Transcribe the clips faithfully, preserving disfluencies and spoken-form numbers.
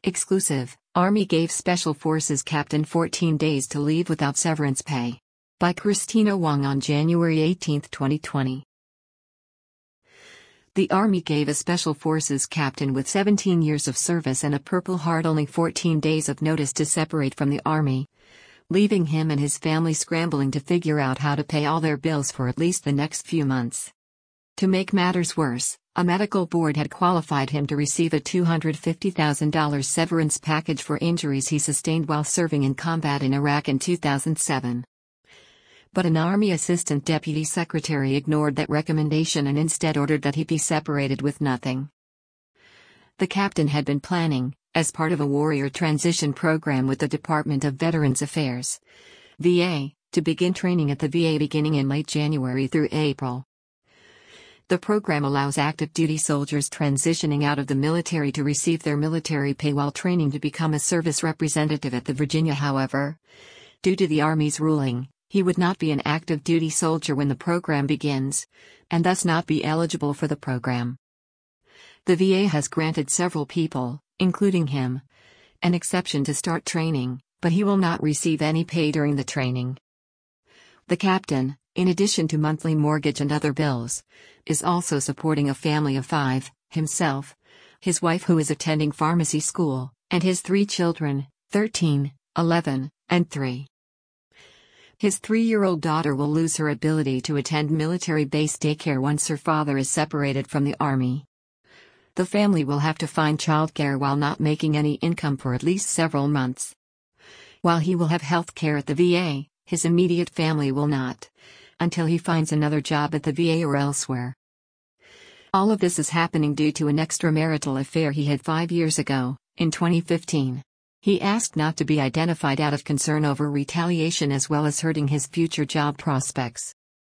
Exclusive, Army gave Special Forces Captain fourteen days to leave without severance pay. By Christina Wong on January eighteenth, twenty twenty. The Army gave a Special Forces captain with seventeen years of service and a Purple Heart only fourteen days of notice to separate from the Army, leaving him and his family scrambling to figure out how to pay all their bills for at least the next few months. To make matters worse, a medical board had qualified him to receive a two hundred fifty thousand dollars severance package for injuries he sustained while serving in combat in Iraq in two thousand seven. But an Army Assistant Deputy Secretary ignored that recommendation and instead ordered that he be separated with nothing. The captain had been planning, as part of a warrior transition program with the Department of Veterans Affairs, V A, to begin training at the V A beginning in late January through April. The program allows active duty soldiers transitioning out of the military to receive their military pay while training to become a service representative at the Virginia. However, due to the Army's ruling, he would not be an active duty soldier when the program begins, and thus not be eligible for the program. The V A has granted several people, including him, an exception to start training, but he will not receive any pay during the training. The captain, in addition to monthly mortgage and other bills, is also supporting a family of five, himself, his wife who is attending pharmacy school, and his three children, thirteen, eleven, and three. His three-year-old daughter will lose her ability to attend military-based daycare once her father is separated from the Army. The family will have to find childcare while not making any income for at least several months. While he will have health care at the V A, his immediate family will not, until he finds another job at the V A or elsewhere. All of this is happening due to an extramarital affair he had five years ago, in twenty fifteen. He asked not to be identified out of concern over retaliation as well as hurting his future job prospects.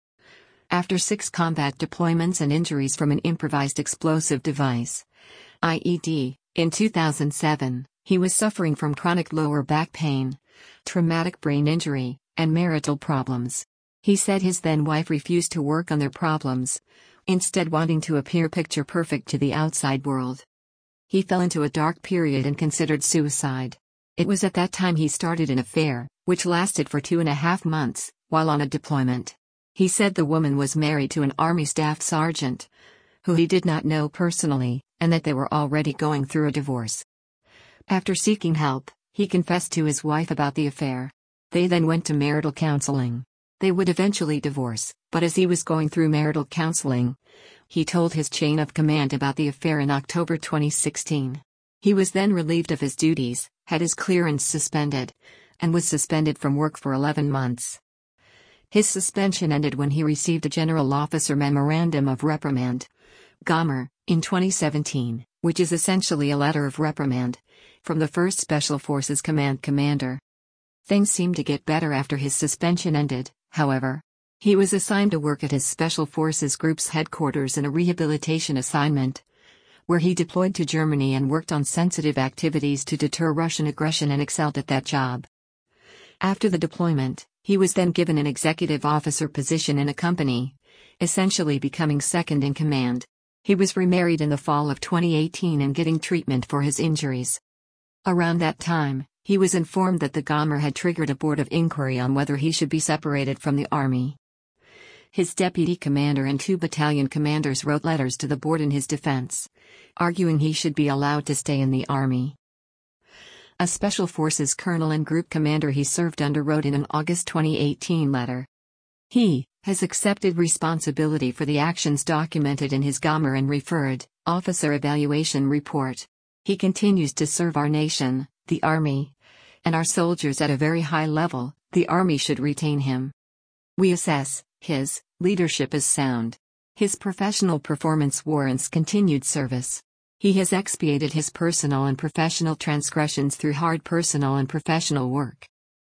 After six combat deployments and injuries from an improvised explosive device, I E D, in two thousand seven, he was suffering from chronic lower back pain, traumatic brain injury, and marital problems. He said his then-wife refused to work on their problems, instead wanting to appear picture-perfect to the outside world. He fell into a dark period and considered suicide. It was at that time he started an affair, which lasted for two and a half months, while on a deployment. He said the woman was married to an Army staff sergeant, who he did not know personally, and that they were already going through a divorce. After seeking help, he confessed to his wife about the affair. They then went to marital counseling. They would eventually divorce, but as he was going through marital counseling, he told his chain of command about the affair in October twenty sixteen. He was then relieved of his duties, had his clearance suspended, and was suspended from work for eleven months. His suspension ended when he received a General Officer Memorandum of Reprimand, G O M R, in twenty seventeen, which is essentially a letter of reprimand, from the first Special Forces Command commander. Things seemed to get better after his suspension ended, however. He was assigned to work at his Special Forces Group's headquarters in a rehabilitation assignment, where he deployed to Germany and worked on sensitive activities to deter Russian aggression and excelled at that job. After the deployment, he was then given an executive officer position in a company, essentially becoming second in command. He was remarried in the fall of twenty eighteen and getting treatment for his injuries. Around that time, he was informed that the G O M R had triggered a board of inquiry on whether he should be separated from the Army. His deputy commander and two battalion commanders wrote letters to the board in his defense, arguing he should be allowed to stay in the Army. A Special Forces colonel and group commander he served under wrote in an August twenty eighteen letter. He has accepted responsibility for the actions documented in his G O M R and referred, Officer Evaluation Report. He continues to serve our nation, the Army, and our soldiers at a very high level. The Army should retain him. We assess his leadership as sound. His professional performance warrants continued service. He has expiated his personal and professional transgressions through hard personal and professional work.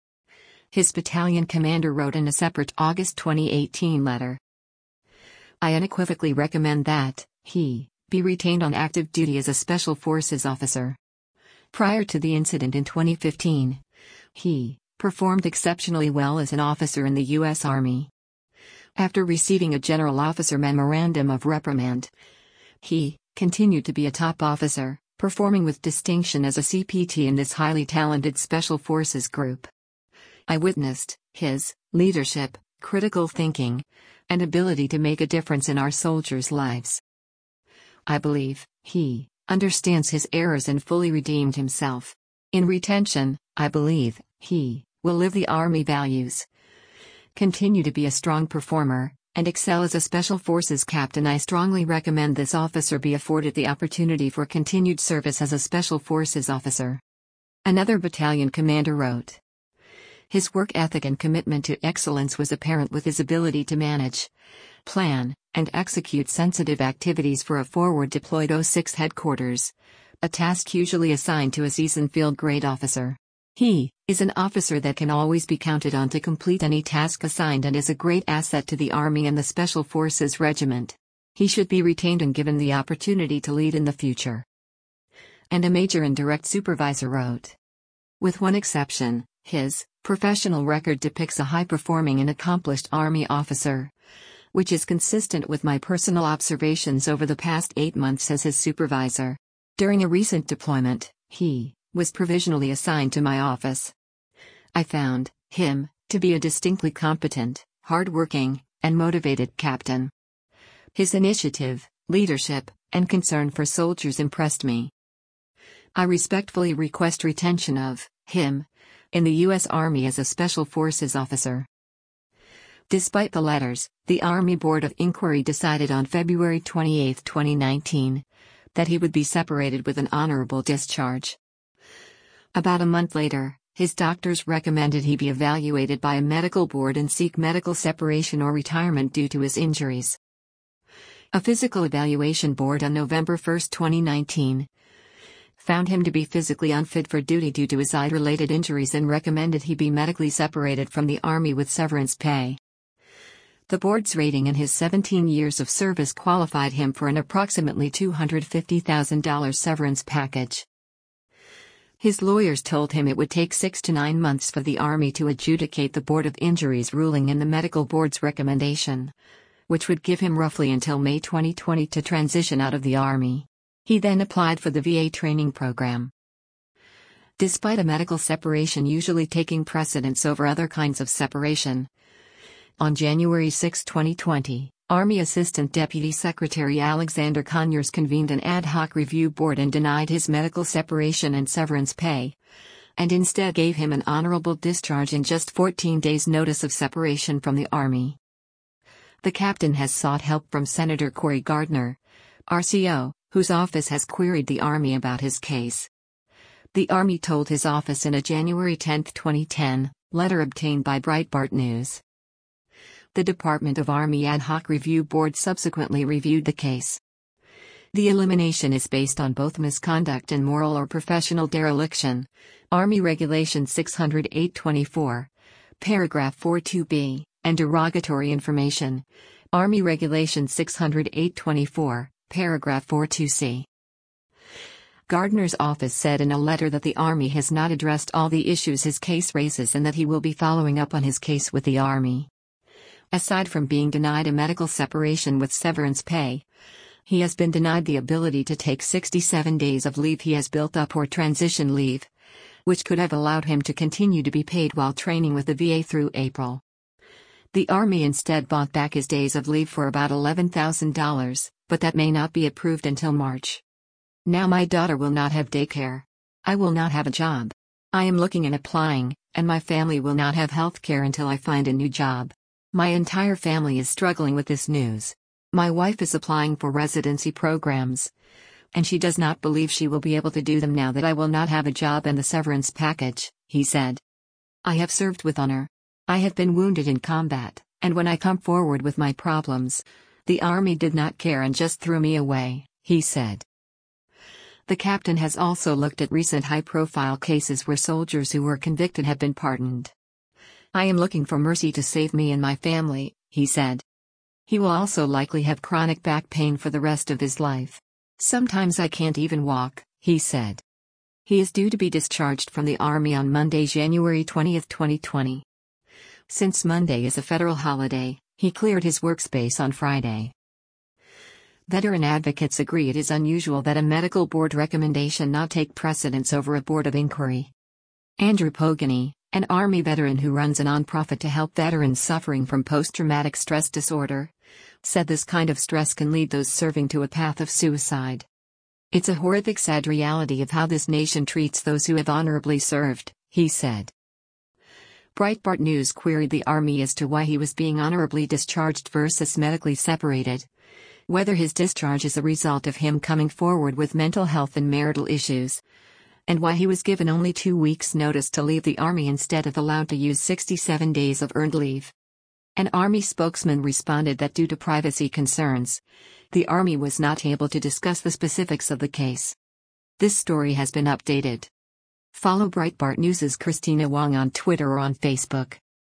His battalion commander wrote in a separate August twenty eighteen letter. I unequivocally recommend that he be retained on active duty as a Special Forces officer. Prior to the incident in twenty fifteen, he performed exceptionally well as an officer in the U S Army. After receiving a General Officer Memorandum of Reprimand, he continued to be a top officer, performing with distinction as a C P T in this highly talented Special Forces group. I witnessed his leadership, critical thinking, and ability to make a difference in our soldiers' lives. I believe he understands his errors and fully redeemed himself. In retention, I believe he will live the Army values, continue to be a strong performer, and excel as a Special Forces captain. I strongly recommend this officer be afforded the opportunity for continued service as a Special Forces officer. Another battalion commander wrote. His work ethic and commitment to excellence was apparent with his ability to manage, plan, and execute sensitive activities for a forward-deployed O six headquarters, a task usually assigned to a seasoned field grade officer. He is an officer that can always be counted on to complete any task assigned and is a great asset to the Army and the Special Forces Regiment. He should be retained and given the opportunity to lead in the future. And a major and direct supervisor wrote. With one exception, his professional record depicts a high-performing and accomplished Army officer, which is consistent with my personal observations over the past eight months as his supervisor. During a recent deployment, he was provisionally assigned to my office. I found him to be a distinctly competent, hard-working, and motivated captain. His initiative, leadership, and concern for soldiers impressed me. I respectfully request retention of him in the U S Army as a Special Forces officer. Despite the letters, the Army Board of Inquiry decided on February twenty-eighth, twenty nineteen, that he would be separated with an honorable discharge. About a month later, his doctors recommended he be evaluated by a medical board and seek medical separation or retirement due to his injuries. A physical evaluation board on November first, twenty nineteen, found him to be physically unfit for duty due to his eye-related injuries and recommended he be medically separated from the Army with severance pay. The board's rating and his seventeen years of service qualified him for an approximately two hundred fifty thousand dollars severance package. His lawyers told him it would take six to nine months for the Army to adjudicate the Board of Injuries ruling and the medical board's recommendation, which would give him roughly until May twenty twenty to transition out of the Army. He then applied for the V A training program. Despite a medical separation usually taking precedence over other kinds of separation, on January sixth, twenty twenty, Army Assistant Deputy Secretary Alexander Conyers convened an ad hoc review board and denied his medical separation and severance pay, and instead gave him an honorable discharge in just fourteen days' notice of separation from the Army. The captain has sought help from Senator Cory Gardner, R C O, whose office has queried the Army about his case. The Army told his office in a January tenth, twenty ten, letter obtained by Breitbart News. The Department of Army Ad Hoc Review Board subsequently reviewed the case. The elimination is based on both misconduct and moral or professional dereliction, Army Regulation six oh eight twenty-four, paragraph forty-two B, and derogatory information, Army Regulation six oh eight twenty-four, paragraph forty-two C. Gardner's office said in a letter that the Army has not addressed all the issues his case raises and that he will be following up on his case with the Army. Aside from being denied a medical separation with severance pay, he has been denied the ability to take sixty-seven days of leave he has built up or transition leave, which could have allowed him to continue to be paid while training with the V A through April. The Army instead bought back his days of leave for about eleven thousand dollars, but that may not be approved until March. Now my daughter will not have daycare. I will not have a job. I am looking and applying, and my family will not have health care until I find a new job. My entire family is struggling with this news. My wife is applying for residency programs, and she does not believe she will be able to do them now that I will not have a job and the severance package, he said. I have served with honor. I have been wounded in combat, and when I come forward with my problems, the Army did not care and just threw me away, he said. The captain has also looked at recent high-profile cases where soldiers who were convicted have been pardoned. I am looking for mercy to save me and my family, he said. He will also likely have chronic back pain for the rest of his life. Sometimes I can't even walk, he said. He is due to be discharged from the Army on Monday, January twentieth, twenty twenty. Since Monday is a federal holiday, he cleared his workspace on Friday. Veteran advocates agree it is unusual that a medical board recommendation not take precedence over a board of inquiry. Andrew Pogany, an Army veteran who runs a nonprofit to help veterans suffering from post-traumatic stress disorder, said this kind of stress can lead those serving to a path of suicide. It's a horrific sad reality of how this nation treats those who have honorably served, he said. Breitbart News queried the Army as to why he was being honorably discharged versus medically separated, whether his discharge is a result of him coming forward with mental health and marital issues, and why he was given only two weeks' notice to leave the Army instead of allowed to use sixty-seven days of earned leave. An Army spokesman responded that due to privacy concerns, the Army was not able to discuss the specifics of the case. This story has been updated. Follow Breitbart News' Christina Wong on Twitter or on Facebook.